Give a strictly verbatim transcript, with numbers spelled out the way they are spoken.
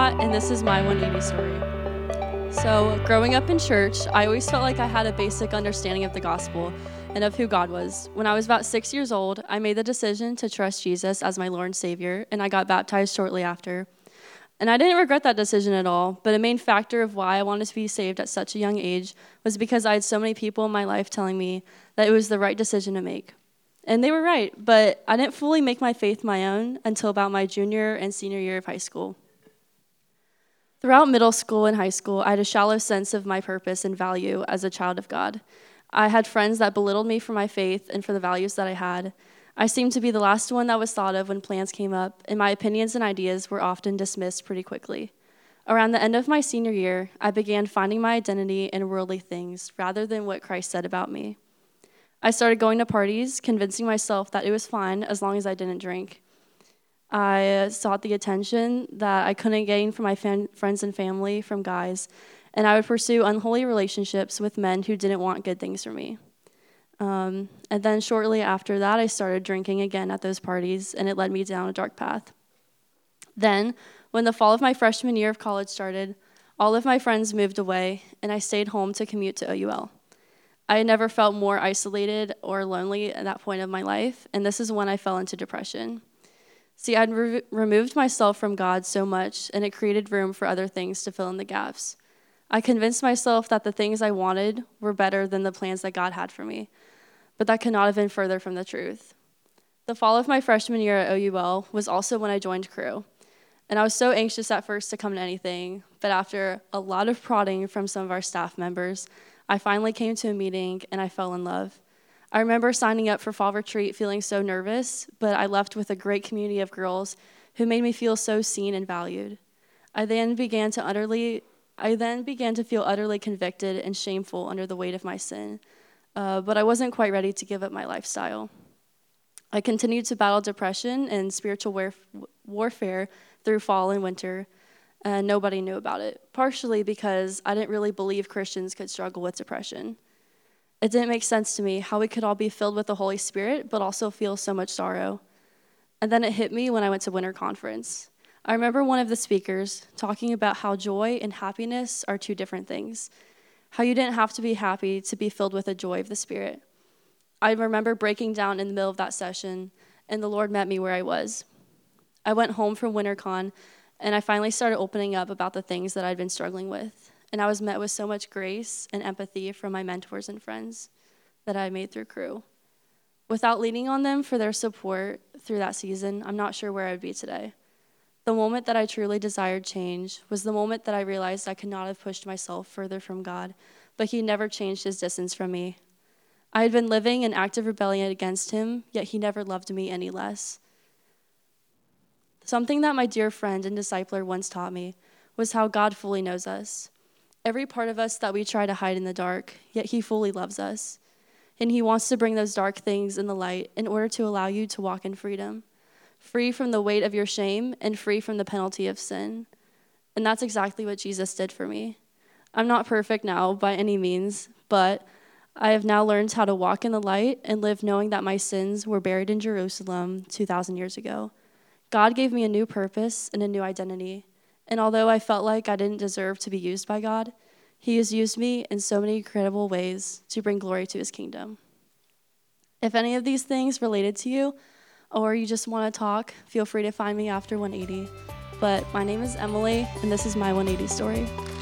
Matt, and this is my one eighty story. So, growing up in church, I always felt like I had a basic understanding of the gospel and of who God was. When I was about six years old, I made the decision to trust Jesus as my Lord and Savior, and I got baptized shortly after. And I didn't regret that decision at all, but a main factor of why I wanted to be saved at such a young age was because I had so many people in my life telling me that it was the right decision to make. And they were right, but I didn't fully make my faith my own until about my junior and senior year of high school. Throughout middle school and high school, I had a shallow sense of my purpose and value as a child of God. I had friends that belittled me for my faith and for the values that I had. I seemed to be the last one that was thought of when plans came up, and my opinions and ideas were often dismissed pretty quickly. Around the end of my senior year, I began finding my identity in worldly things rather than what Christ said about me. I started going to parties, convincing myself that it was fine as long as I didn't drink. I sought the attention that I couldn't gain from my fan- friends and family from guys, and I would pursue unholy relationships with men who didn't want good things for me. Um, and then shortly after that, I started drinking again at those parties, and it led me down a dark path. Then, when the fall of my freshman year of college started, all of my friends moved away, and I stayed home to commute to O U L. I had never felt more isolated or lonely at that point of my life, and this is when I fell into depression. See, I'd re- removed myself from God so much, and it created room for other things to fill in the gaps. I convinced myself that the things I wanted were better than the plans that God had for me, but that could not have been further from the truth. The fall of my freshman year at O U L was also when I joined Crew, and I was so anxious at first to come to anything, but after a lot of prodding from some of our staff members, I finally came to a meeting, and I fell in love. I remember signing up for Fall Retreat feeling so nervous, but I left with a great community of girls who made me feel so seen and valued. I then began to utterly, I then began to feel utterly convicted and shameful under the weight of my sin, uh, but I wasn't quite ready to give up my lifestyle. I continued to battle depression and spiritual warf- warfare through fall and winter, and nobody knew about it, partially because I didn't really believe Christians could struggle with depression. It didn't make sense to me how we could all be filled with the Holy Spirit, but also feel so much sorrow. And then it hit me when I went to Winter Conference. I remember one of the speakers talking about how joy and happiness are two different things, how you didn't have to be happy to be filled with the joy of the Spirit. I remember breaking down in the middle of that session, and the Lord met me where I was. I went home from WinterCon, and I finally started opening up about the things that I'd been struggling with. And I was met with so much grace and empathy from my mentors and friends that I made through Crew. Without leaning on them for their support through that season, I'm not sure where I would be today. The moment that I truly desired change was the moment that I realized I could not have pushed myself further from God, but he never changed his distance from me. I had been living in active rebellion against him, yet he never loved me any less. Something that my dear friend and discipler once taught me was how God fully knows us. Every part of us that we try to hide in the dark, yet he fully loves us. And he wants to bring those dark things in the light in order to allow you to walk in freedom, free from the weight of your shame and free from the penalty of sin. And that's exactly what Jesus did for me. I'm not perfect now by any means, but I have now learned how to walk in the light and live knowing that my sins were buried in Jerusalem two thousand years ago. God gave me a new purpose and a new identity. And although I felt like I didn't deserve to be used by God, he has used me in so many incredible ways to bring glory to his kingdom. If any of these things related to you, or you just want to talk, feel free to find me after one eighty. But my name is Emily, and this is my one eighty story.